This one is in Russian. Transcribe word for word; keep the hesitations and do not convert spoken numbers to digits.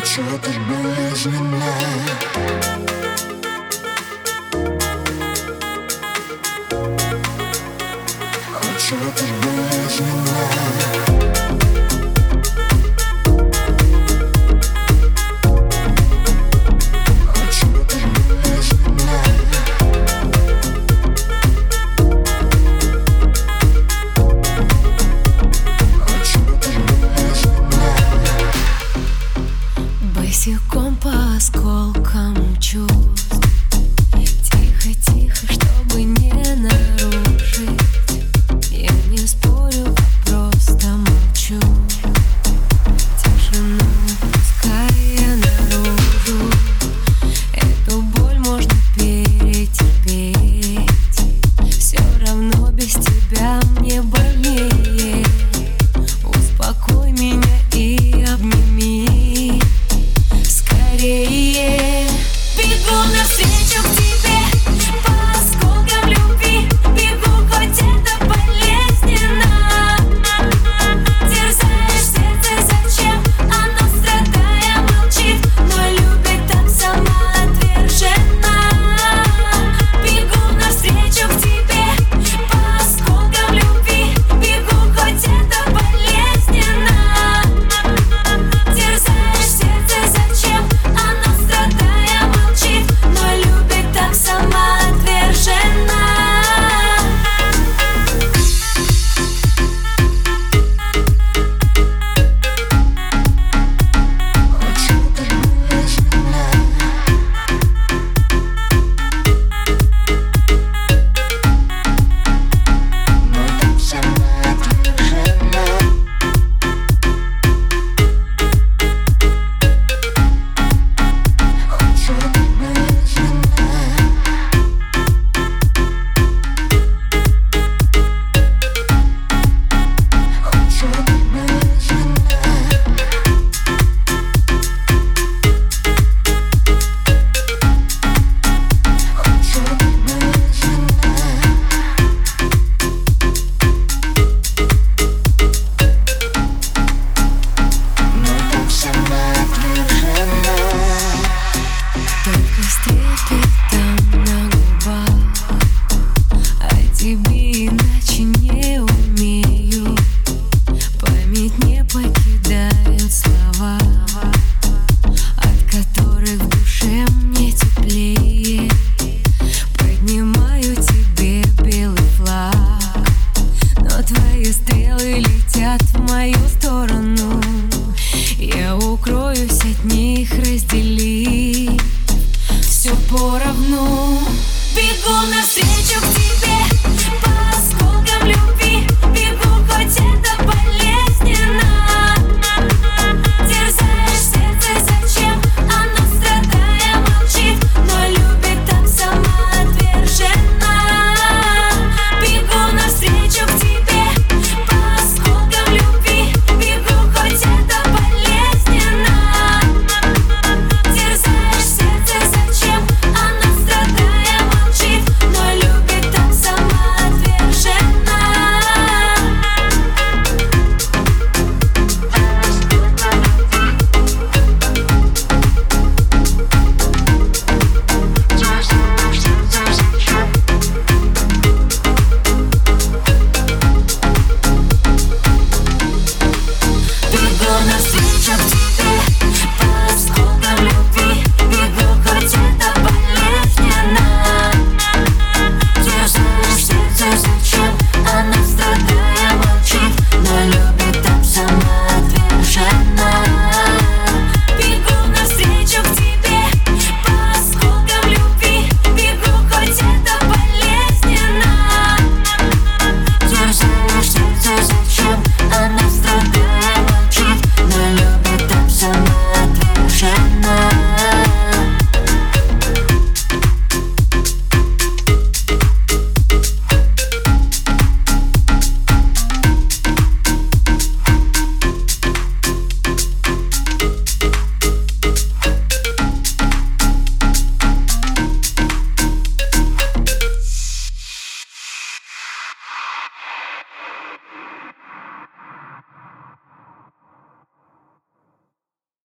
Хочу так болезненно. Хочу так болезненно. Босиком по осколкам чувств, тихо-тихо, чтобы не нарушить. Я не спорю, а просто молчу. Тишину выпуская наружу. Эту боль можно перетерпеть. Все равно без тебя мне больнее. Успокой меня и обними. Бегу навстречу к тебе по осколкам любви. Бегу, хоть это болезненно. Терзаешь сердце, зачем? Оно, страдая, молчит, но любит так самоотверженно. Бегу навстречу к тебе по осколкам любви. Бегу, хоть это болезненно. Терзаешь сердце, зачем? Оно, страдая, молчит, но любит так самоотверженно. Только с трепетом на губах, а тебе иначе не умею. Память не покидает слова, от которых в душе мне теплее. Поднимаю тебе белый флаг, но твои стрелы летят в мою сторону. Я укроюсь от них, разделив все поровну. Бегу навстречу